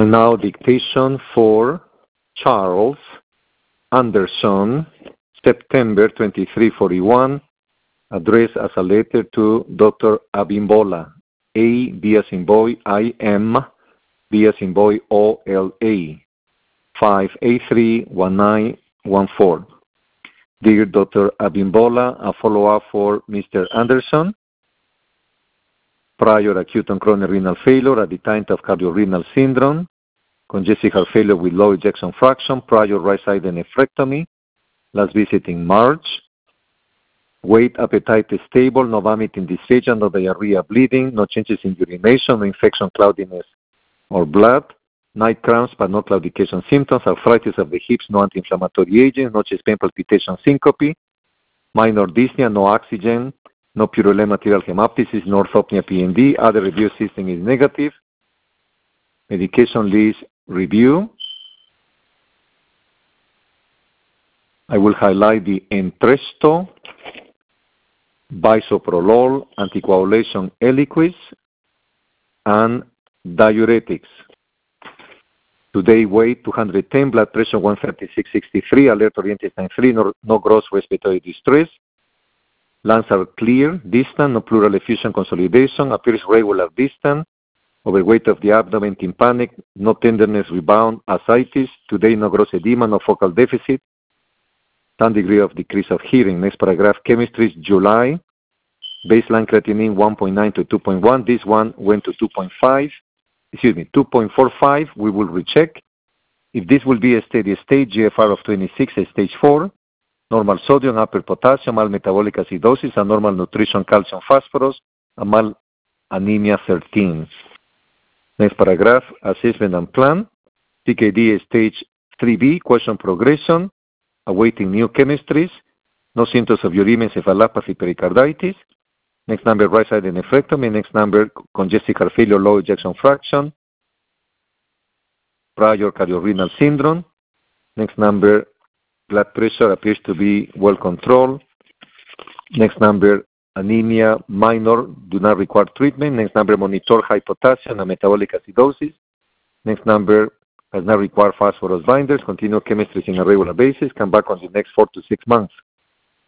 And now dictation for Charles Anderson, September 2341, addressed as a letter to Dr. Abimbola, A, B as in boy, I, M, B as in boy, O, L, A, 5A31914. Dear Dr. Abimbola, a follow-up for Mr. Anderson. Prior acute and chronic renal failure at the time of cardiorenal syndrome, congestive heart failure with low ejection fraction, prior right-side nephrectomy, last visit in March. Weight, appetite is stable, no vomiting, dysphagia, no diarrhea, bleeding, no changes in urination, no infection, cloudiness, or blood. Night cramps, but no claudication symptoms. Arthritis of the hips, no anti-inflammatory agents, no chest pain, palpitation, syncope. Minor dyspnea, no oxygen, no purulent material hemoptysis, no orthopnea, PND. Other review system is negative. Medication list review. I will highlight the Entresto, bisoprolol, anticoagulation Eliquis, and diuretics. Today weight 210, blood pressure 136/63, alert oriented time 3, no gross respiratory distress. Lungs are clear, distant, no pleural effusion consolidation, appears regular distant, overweight of the abdomen, tympanic, no tenderness, rebound, ascites. Today no gross edema, no focal deficit. Some degree of decrease of hearing. Next paragraph, chemistry, July. Baseline creatinine 1.9 to 2.1. This one went to 2.45. We will recheck. If this will be a steady state, GFR of 26, stage 4. Normal sodium, upper potassium, mild metabolic acidosis, and normal nutrition, calcium, phosphorus, and mild anemia 13. Next paragraph, assessment and plan. CKD stage 3B, question progression, awaiting new chemistries, no symptoms of uremia, encephalopathy, pericarditis. Next number, right side nephrectomy. Next number, congestive heart failure, low ejection fraction, prior cardiorenal syndrome. Next number, blood pressure appears to be well controlled. Next number, anemia minor, do not require treatment. Next number, monitor high potassium and metabolic acidosis. Next number, does not require phosphorus binders. Continue chemistry on a regular basis. Come back on the next 4 to 6 months.